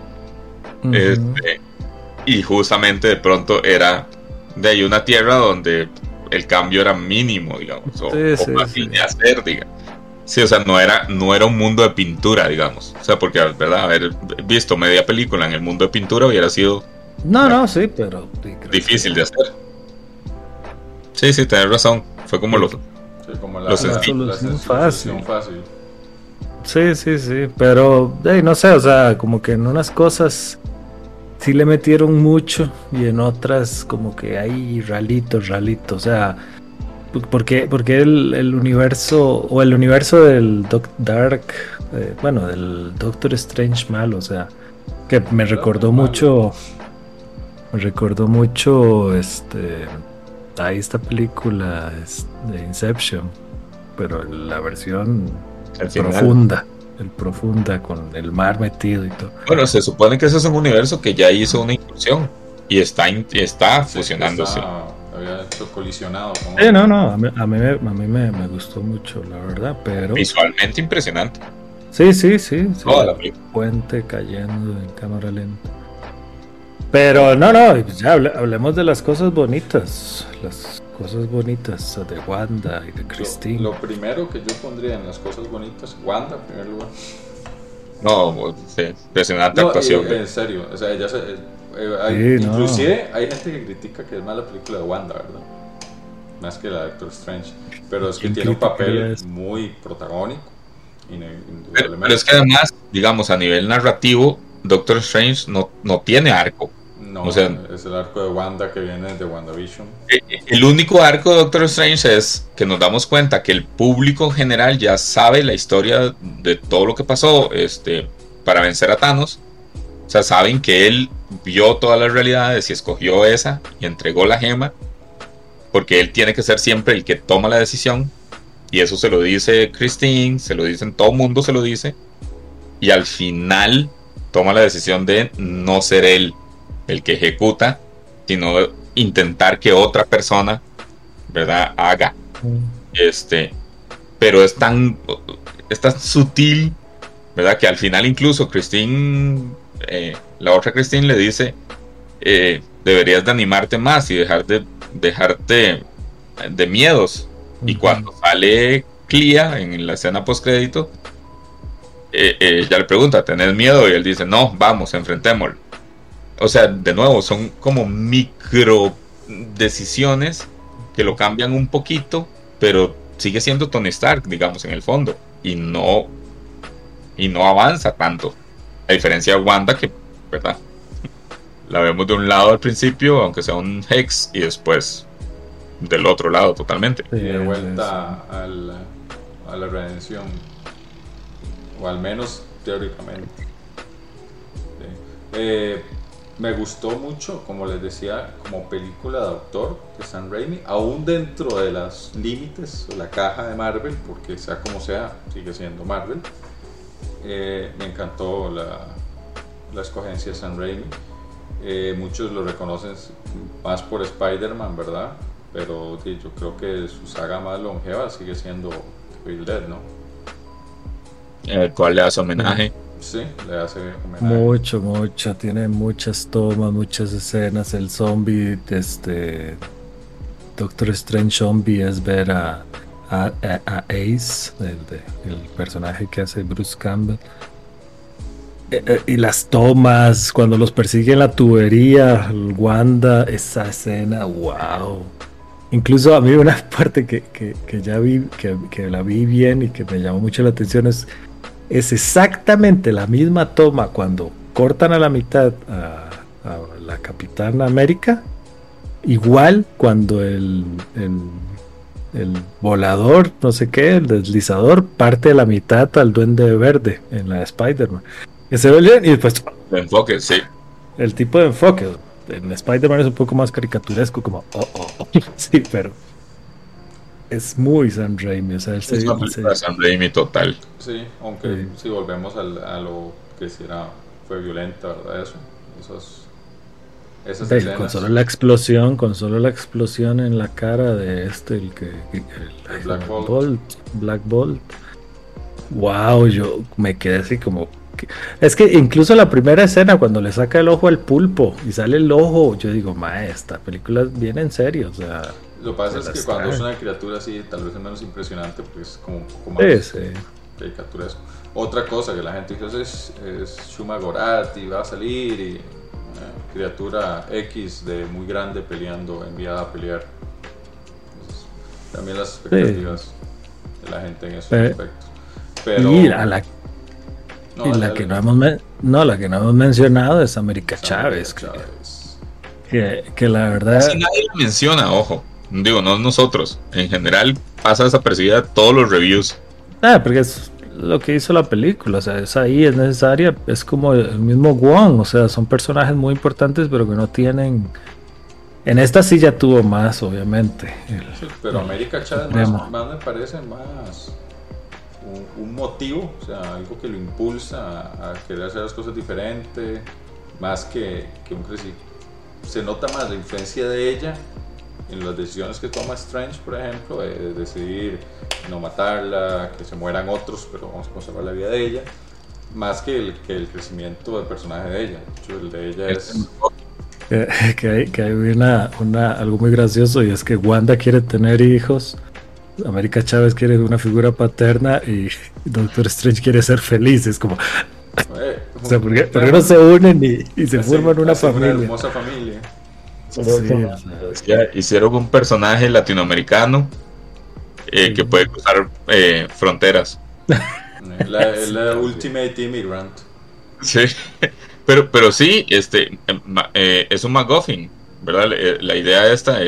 Y justamente de pronto era de ahí una tierra donde el cambio era mínimo, digamos, o fácil de hacer, digamos. Sí, o sea, no era un mundo de pintura, digamos. O sea, porque, ¿verdad? Haber visto media película en el mundo de pintura hubiera sido sí, pero difícil de hacer. Sí, tenés razón. Fue como Sí, como la solución fácil. fácil. Sí, pero no sé, o sea, como que en unas cosas sí le metieron mucho y en otras como que hay ralito, o sea, porque el universo o el universo del del Doctor Strange mal, o sea, que me recordó mucho ahí esta película de Inception, pero la versión profunda con el mar metido y todo. Bueno, se supone que ese es un universo que ya hizo una incursión y está fusionándose. Había colisionado. No, a mí me gustó mucho, la verdad, pero visualmente impresionante. Sí. Puente cayendo en cámara lenta. Pero no, ya hablemos de las cosas bonitas. Las cosas bonitas de Wanda y de Christine. Lo primero que yo pondría en las cosas bonitas, Wanda en primer lugar. No, sí, impresionante actuación. En serio, o sea, ella inclusive hay gente que critica que es más la película de Wanda, ¿verdad? Más que la de Doctor Strange. Pero es que tiene un papel muy protagónico. Pero es que además, digamos, a nivel narrativo, Doctor Strange no tiene arco. No, o sea, es el arco de Wanda que viene de WandaVision. El único arco de Doctor Strange es que nos damos cuenta que el público en general ya sabe la historia de todo lo que pasó para vencer a Thanos. O sea, saben que él vio todas las realidades y escogió esa y entregó la gema, porque él tiene que ser siempre el que toma la decisión. Y eso se lo dice Christine, se lo dicen, todo el mundo se lo dice. Y al final toma la decisión de no ser él el que ejecuta, sino intentar que otra persona, ¿verdad?, haga. Pero es tan sutil, ¿verdad?, que al final incluso Christine, la otra Christine le dice, deberías de animarte más y dejarte de miedos. Y cuando sale Clea en la escena post crédito, ella le pregunta, ¿tenés miedo? Y él dice, no, vamos, enfrentémoslo. O sea, de nuevo, son como micro decisiones que lo cambian un poquito, pero sigue siendo Tony Stark, digamos, en el fondo, y no avanza tanto, a diferencia de Wanda, que, ¿verdad?, la vemos de un lado al principio, aunque sea un Hex, y después del otro lado totalmente. Y de vuelta a la redención, o al menos teóricamente. Me gustó mucho, como les decía, como película de autor de Sam Raimi, aún dentro de los límites o la caja de Marvel, porque sea como sea, sigue siendo Marvel. Me encantó la escogencia de Sam Raimi. Muchos lo reconocen más por Spider-Man, ¿verdad? Pero sí, yo creo que su saga más longeva sigue siendo Evil Dead, ¿no? El cual le hace homenaje. Sí, le hace homenaje. Mucho, tiene muchas tomas, muchas escenas. El zombie, Doctor Strange Zombie es ver a Ace, el personaje que hace Bruce Campbell. Y las tomas, cuando los persigue en la tubería, Wanda, esa escena, wow. Incluso a mí una parte que ya vi, que la vi bien y que me llamó mucho la atención es exactamente la misma toma cuando cortan a la mitad a la Capitana América, igual cuando el volador, no sé qué, el deslizador, parte a la mitad al Duende Verde en la de Spider-Man. Que se ve bien y después El enfoque, sí. el tipo de enfoque. En Spider-Man es un poco más caricaturesco, como sí, pero es muy Sam Raimi, o sea, Es una película de Sam Raimi total. Sí, aunque si volvemos a lo que sí fue violenta, ¿verdad? Esas escenas. Con solo la explosión en la cara de el Black Bolt. Wow, yo me quedé así como es que incluso la primera escena cuando le saca el ojo al pulpo y sale el ojo, yo digo, esta película viene en serio, o sea, lo que pasa es que cuando es una criatura así, tal vez es menos impresionante porque es como un poco más caricaturesco. Otra cosa que la gente dice es Shuma Gorath y va a salir y criatura X de muy grande peleando, enviada a pelear. Entonces, también las expectativas de la gente en esos aspectos. Pero y la que no hemos mencionado es América Chávez. Que la verdad casi nadie la menciona, ojo. Digo, no nosotros. En general pasa desapercibida todos los reviews. Porque es lo que hizo la película, o sea, es necesaria, es como el mismo Wong, o sea, son personajes muy importantes pero que no tienen. En esta sí ya tuvo más, obviamente. Pero América Chávez más me parece más un motivo, o sea, algo que lo impulsa a querer hacer las cosas diferentes, más que un crecimiento. Se nota más la influencia de ella en las decisiones que toma Strange, por ejemplo, de decidir no matarla, que se mueran otros, pero vamos a conservar la vida de ella, más que el crecimiento del personaje de ella. De hecho, el de ella es que hay algo muy gracioso, y es que Wanda quiere tener hijos, América Chávez quiere una figura paterna y Doctor Strange quiere ser feliz. Es como o sea, ¿por qué no se unen y se forman una familia? Una hermosa familia. Hicieron un personaje latinoamericano que puede cruzar fronteras. La Ultimate Immigrant. Sí, pero sí, es un MacGuffin, ¿verdad? La idea esta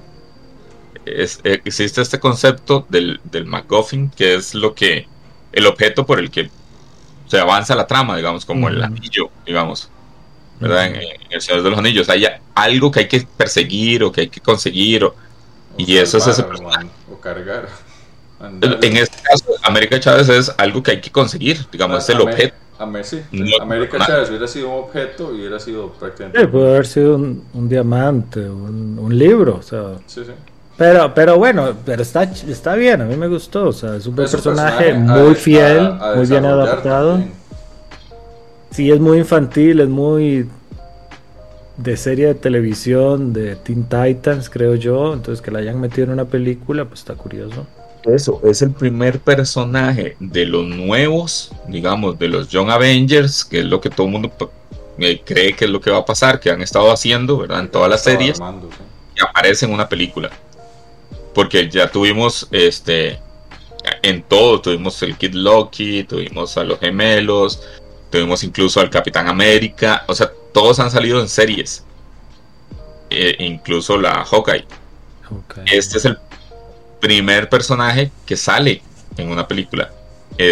existe este concepto del MacGuffin, que es el objeto por el que se avanza la trama, digamos, como el anillo, digamos, ¿verdad? En El Señor de los Anillos hay algo que hay que perseguir o que hay que conseguir y eso es ese personaje. O cargar. En este caso, América Chávez es algo que hay que conseguir, digamos, es el objeto. América Chávez hubiera sido un objeto y hubiera sido prácticamente. Sí, puede haber sido un diamante, un libro, o sea. Sí. Pero bueno, está bien, a mí me gustó, o sea, es un personaje muy fiel, muy bien adaptado. También. Sí, es muy infantil, es muy de serie de televisión, de Teen Titans, creo yo, entonces que la hayan metido en una película, pues está curioso. Eso, es el primer personaje de los nuevos, digamos, de los Young Avengers, que es lo que todo el mundo cree que es lo que va a pasar, que han estado haciendo, ¿verdad? En todas las series, y aparece en una película. Porque ya tuvimos en todo, tuvimos el Kid Loki, tuvimos a los gemelos, tuvimos incluso al Capitán América, o sea, todos han salido en series, incluso la Hawkeye. Este es el primer personaje que sale en una película,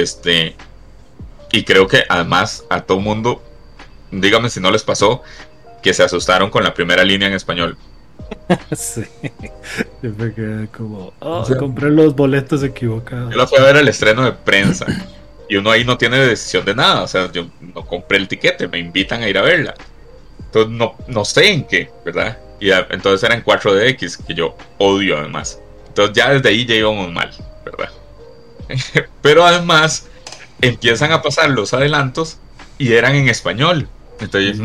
y creo que además a todo mundo, dígame si no les pasó, que se asustaron con la primera línea en español. Sí, yo me quedé como, compré los boletos equivocados. Yo la fui a ver al estreno de prensa y uno ahí no tiene decisión de nada, o sea, yo no compré el tiquete, me invitan a ir a verla. Entonces no sé en qué, ¿verdad? Y entonces era en 4DX, que yo odio además. Entonces ya desde ahí ya íbamos mal, ¿verdad? Pero además empiezan a pasar los adelantos y eran en español. Entonces,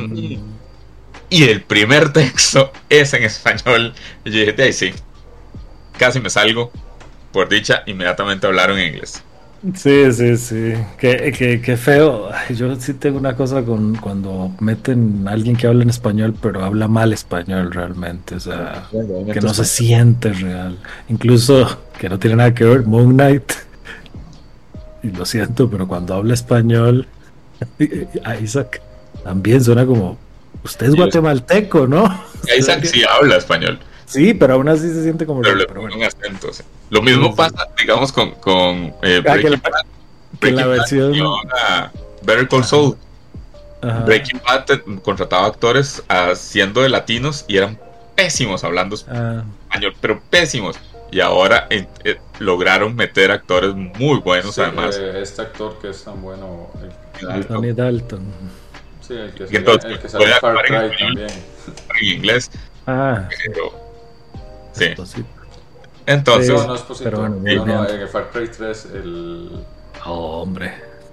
y el primer texto es en español. Y yo dije, de ahí sí, casi me salgo. Por dicha, inmediatamente hablaron en inglés. Sí. Qué feo. Ay, yo sí tengo una cosa con cuando meten a alguien que habla en español, pero habla mal español realmente. O sea, que no se siente real. Incluso, que no tiene nada que ver, Moon Knight. Y lo siento, pero cuando habla español, a Isaac también suena como, usted es guatemalteco, ¿no? Isaac sí habla español. Sí, pero aún así se siente como... Pero le ponen un acento, sí. Lo mismo pasa, digamos, con Breaking Bad. La versión... Better Call Saul. Breaking Bad contrataba actores haciendo de latinos y eran pésimos hablando español, pero pésimos. Y ahora lograron meter actores muy buenos, sí, además. Este actor que es tan bueno, Tony Dalton. Sí, el que sale en Far Cry también. En inglés. Pero, sí. Entonces, no es posible. No, en Far Cry 3 hombre.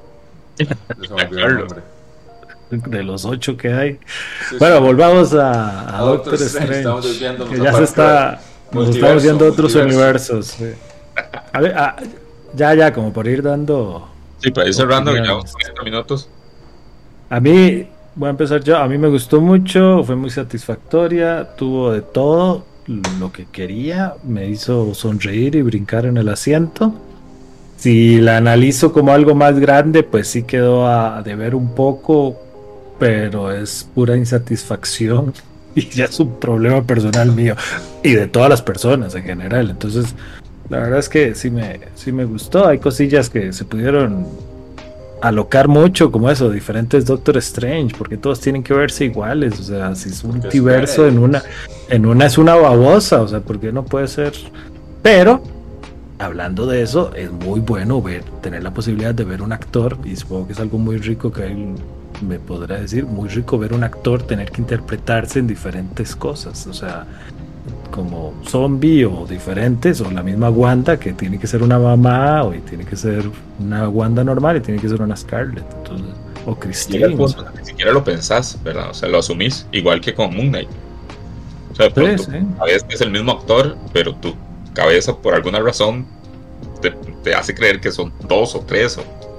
Nombre. De los 8 que hay. Sí, bueno, sí. Volvamos a Doctor Strange. Estamos desviando, que ya se está. Nos estamos viendo otros universos. Sí. A ver, ya, como por ir dando. Sí, para ir cerrando, ya 40 minutos. A mí, voy a empezar yo. A mí me gustó mucho, fue muy satisfactoria, tuvo de todo lo que quería, me hizo sonreír y brincar en el asiento. Si la analizo como algo más grande, pues sí quedó a deber un poco, pero es pura insatisfacción y ya es un problema personal mío y de todas las personas en general. Entonces, la verdad es que sí me gustó. Hay cosillas que se pudieron alocar mucho, como eso, diferentes Doctor Strange, porque todos tienen que verse iguales. O sea, si es un multiverso en una es una babosa, o sea, porque no puede ser. Pero hablando de eso, es muy bueno tener la posibilidad de ver un actor, y supongo que es algo muy rico que él me podrá decir, muy rico ver un actor tener que interpretarse en diferentes cosas, o sea, como zombie o diferentes, o la misma Wanda que tiene que ser una mamá, o tiene que ser una Wanda normal y tiene que ser una Scarlet, entonces, o Christine. Ni siquiera lo pensás, ¿verdad? O sea, lo asumís, igual que con Moon Knight. O sea, a veces es el mismo actor, pero tu cabeza por alguna razón te hace creer que son 2 o 3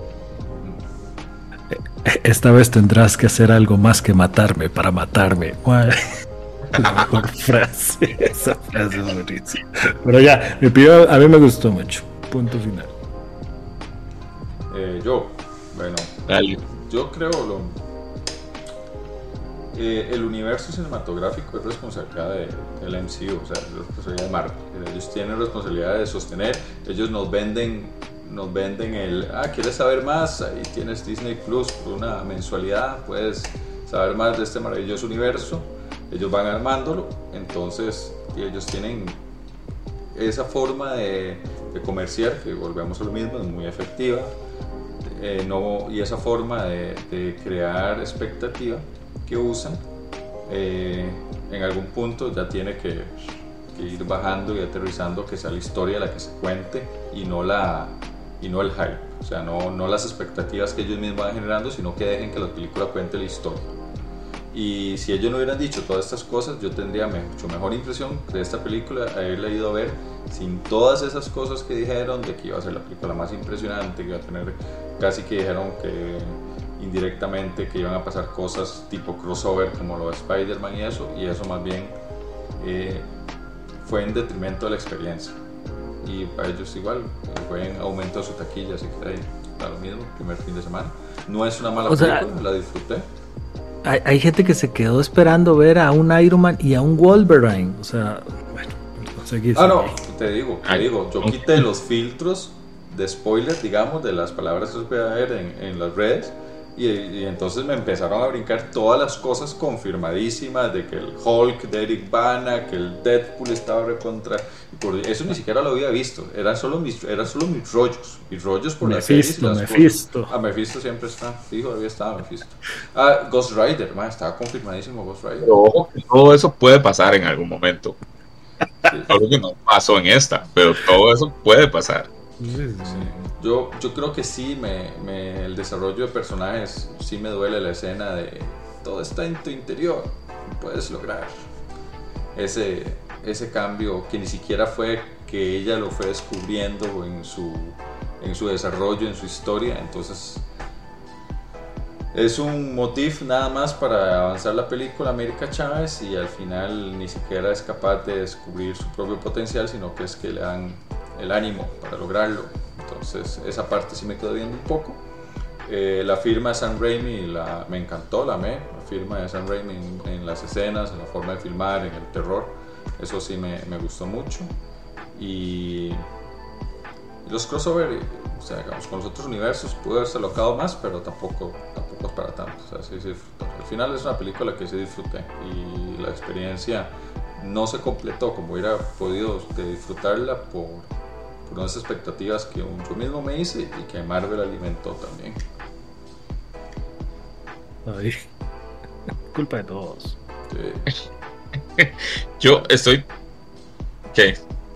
Esta vez tendrás que hacer algo más que matarme para matarme. La mejor frase. Esa frase es buenísima. Pero ya, a mí me gustó mucho. Punto final. Dale. Yo creo el universo cinematográfico es responsabilidad del MCU, o sea, es responsabilidad de Marvel. Ellos tienen responsabilidad de sostener, ellos nos venden ¿quieres saber más? Ahí tienes Disney Plus por una mensualidad, puedes saber más de este maravilloso universo. Ellos van armándolo, entonces ellos tienen esa forma de comerciar, que volvemos a lo mismo, es muy efectiva, y esa forma de crear expectativa que usan, en algún punto ya tiene que ir bajando y aterrizando, que sea la historia la que se cuente y no el hype, o sea, no las expectativas que ellos mismos van generando, sino que dejen que la película cuente la historia. Y si ellos no hubieran dicho todas estas cosas, yo tendría mucho mejor impresión de esta película, haberla ido a ver sin todas esas cosas que dijeron, de que iba a ser la película más impresionante, que iba a tener, casi que dijeron que indirectamente que iban a pasar cosas tipo crossover como lo de Spider-Man y eso más bien fue en detrimento de la experiencia, y para ellos igual fue en aumento de su taquilla, así que ahí está lo mismo, primer fin de semana. No es una mala película, la disfruté. Hay gente que se quedó esperando ver a un Iron Man y a un Wolverine, o sea, bueno, no sé qué. Te digo, yo quité los filtros de spoiler, digamos, de las palabras que se puede ver en las redes, Y entonces me empezaron a brincar todas las cosas confirmadísimas de que el Hulk de Eric Bana, que el Deadpool estaba recontra. Eso ni siquiera lo había visto, eran solo mis rollos. Mis rollos por las series y las Mephisto. cosas. Mephisto siempre está, fijo, había estado Mephisto. Ghost Rider, estaba confirmadísimo Ghost Rider. Pero ojo, todo eso puede pasar en algún momento. Algo que no pasó en esta, pero todo eso puede pasar. Sí. Yo creo que sí, el desarrollo de personajes, sí me duele la escena de todo está en tu interior, puedes lograr ese cambio que ni siquiera fue que ella lo fue descubriendo en su desarrollo, en su historia. Entonces es un motif nada más para avanzar la película América Chávez, y al final ni siquiera es capaz de descubrir su propio potencial, sino que es que le dan el ánimo para lograrlo. Entonces esa parte sí me quedó viendo un poco. La firma de Sam Raimi me encantó, la firma de Sam Raimi en las escenas, en la forma de filmar, en el terror, eso sí me gustó mucho. Y los crossover, o sea, digamos, con los otros universos pude haberse locado más, pero tampoco es para tanto. O sea, sí disfruté. Al final es una película que sí disfruté, y la experiencia no se completó como hubiera podido disfrutarla por unas expectativas que yo mismo me hice y que Marvel alimentó también. Ay, culpa de todos. Sí. Yo estoy... ¿Qué?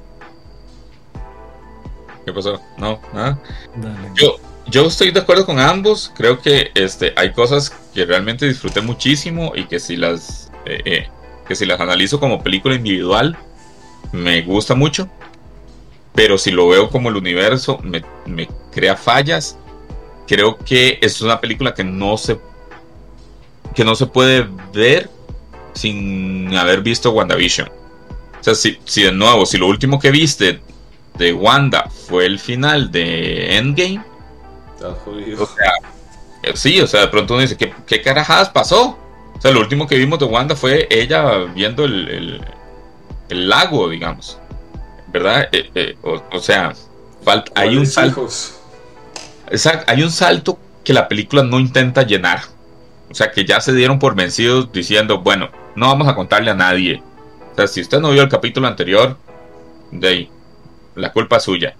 ¿Qué pasó? No, nada. Dale. Yo estoy de acuerdo con ambos. Creo que hay cosas que realmente disfruté muchísimo, y que si las analizo como película individual me gusta mucho, pero si lo veo como el universo me crea fallas. Creo que es una película que no se puede ver sin haber visto WandaVision. O sea, si de nuevo, si lo último que viste de Wanda fue el final de Endgame, Estás jodido. o sea, sí, o sea, de pronto uno dice, ¿qué carajadas pasó? O sea, lo último que vimos de Wanda fue ella viendo el lago, digamos, ¿verdad? O sea, hay un salto. Exacto, hay un salto que la película no intenta llenar. O sea, que ya se dieron por vencidos diciendo, bueno, no vamos a contarle a nadie. O sea, si usted no vio el capítulo anterior, de ahí, la culpa es suya.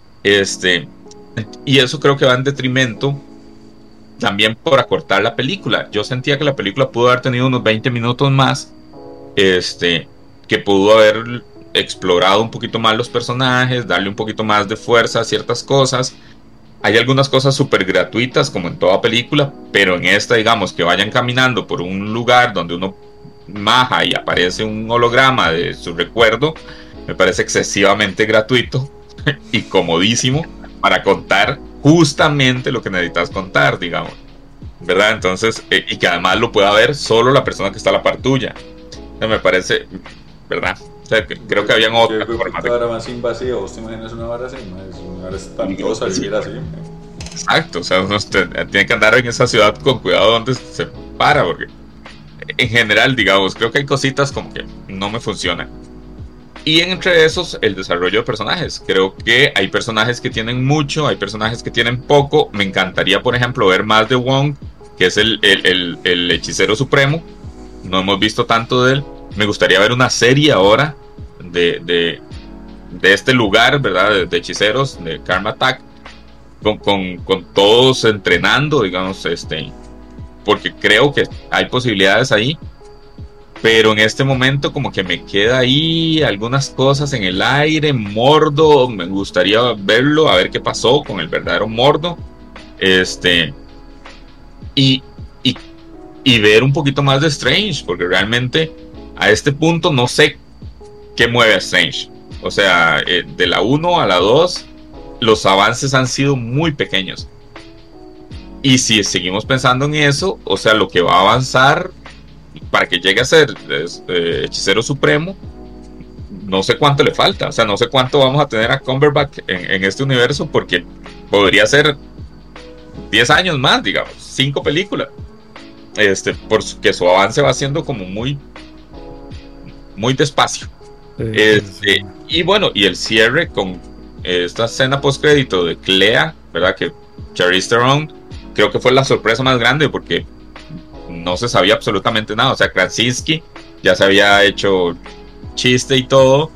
Y eso creo que va en detrimento también por acortar la película. Yo sentía que la película pudo haber tenido unos 20 minutos más, que pudo haber explorado un poquito más los personajes, darle un poquito más de fuerza a ciertas cosas. Hay algunas cosas súper gratuitas, como en toda película, pero en esta, digamos, que vayan caminando por un lugar donde uno maja y aparece un holograma de su recuerdo, me parece excesivamente gratuito y comodísimo para contar justamente lo que necesitas contar, digamos, ¿verdad? Entonces, y que además lo pueda ver solo la persona que está a la par tuya. Entonces, me parece, ¿verdad? O sea, creo que habían otras formas. Una vara más invasiva, ¿vos te imaginas una vara así? Es una vara espantosa vivir así. Exacto, o sea, uno tiene que andar en esa ciudad con cuidado donde se para, porque en general, digamos, creo que hay cositas como que no me funcionan. Y entre esos, el desarrollo de personajes. Creo que hay personajes que tienen mucho, hay personajes que tienen poco. Me encantaría, por ejemplo, ver más de Wong, que es el hechicero supremo. No hemos visto tanto de él. Me gustaría ver una serie ahora de este lugar, ¿verdad? De hechiceros, de Karma Attack, con todos entrenando, digamos, porque creo que hay posibilidades ahí. Pero en este momento como que me queda ahí algunas cosas en el aire. Mordo, me gustaría verlo, a ver qué pasó con el verdadero Mordo. Y ver un poquito más de Strange, porque realmente a este punto no sé qué mueve a Strange. O sea, de la 1 a la 2 los avances han sido muy pequeños. Y si seguimos pensando en eso, o sea, lo que va a avanzar para que llegue a ser hechicero supremo, no sé cuánto le falta. O sea, no sé cuánto vamos a tener a Cumberbatch en este universo, porque podría ser 10 años más, digamos, 5 películas. Porque su avance va siendo como muy despacio. Sí. Y bueno, y el cierre con esta escena post crédito de Clea, ¿verdad? Que Charlize Theron creo que fue la sorpresa más grande porque no se sabía absolutamente nada. O sea, Krasinski ya se había hecho chiste y todo.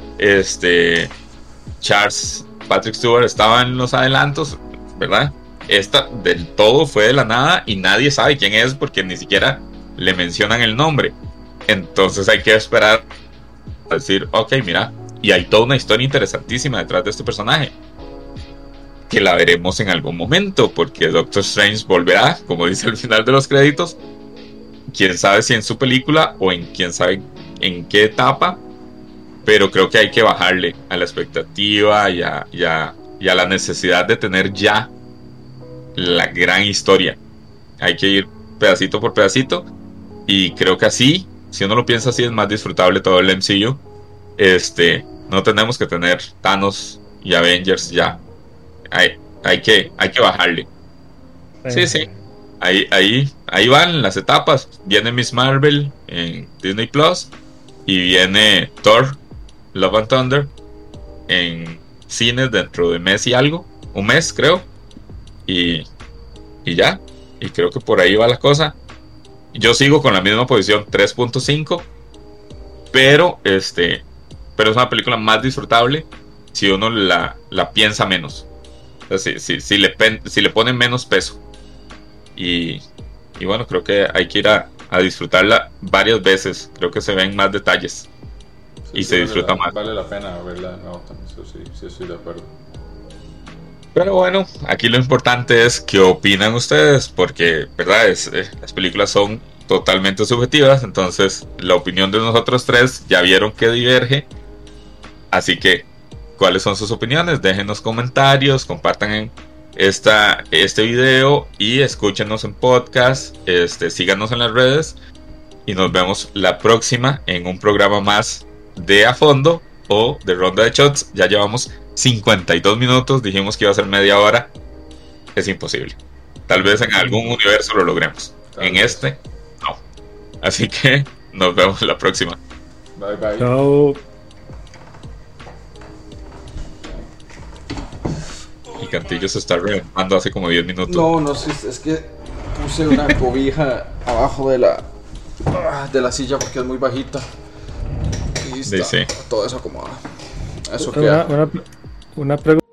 Charles Patrick Stewart estaba en los adelantos, ¿verdad? Esta del todo fue de la nada y nadie sabe quién es porque ni siquiera le mencionan el nombre. Entonces hay que esperar a decir, ok, mira, y hay toda una historia interesantísima detrás de este personaje que la veremos en algún momento porque Doctor Strange volverá, como dice al final de los créditos. Quién sabe si en su película o en quién sabe en qué etapa, pero creo que hay que bajarle a la expectativa y a la necesidad de tener ya la gran historia. Hay que ir pedacito por pedacito y creo que así, si uno lo piensa así, es más disfrutable todo el MCU. No tenemos que tener Thanos y Avengers ya. Hay que bajarle. Sí. Ahí van las etapas. Viene Miss Marvel en Disney Plus y viene Thor Love and Thunder en cines dentro de mes y algo, un mes creo, y ya, y creo que por ahí va la cosa. Yo sigo con la misma posición, 3.5, pero es una película más disfrutable si uno la piensa menos. O sea, si le ponen menos peso. Y bueno, creo que hay que ir a disfrutarla varias veces. Creo que se ven más detalles y se disfruta más. Vale la pena verla de nuevo también, eso sí estoy de acuerdo. Pero bueno, aquí lo importante es qué opinan ustedes, porque, ¿verdad? Las películas son totalmente subjetivas, entonces la opinión de nosotros tres ya vieron que diverge. Así que, ¿cuáles son sus opiniones? Déjenos comentarios, compartan este video y escúchenos en podcast, síganos en las redes y nos vemos la próxima en un programa más de A Fondo o de Ronda de Shots. Ya llevamos 52 minutos, dijimos que iba a ser media hora, es imposible. Tal vez en algún universo lo logremos, en este no. Así que nos vemos la próxima. Bye bye. Chao. Y Cantillo se está reventando hace como 10 minutos. No, sí, es que puse una cobija abajo de la silla porque es muy bajita. Y está Sí. todo desacomodado. Eso Una pregunta.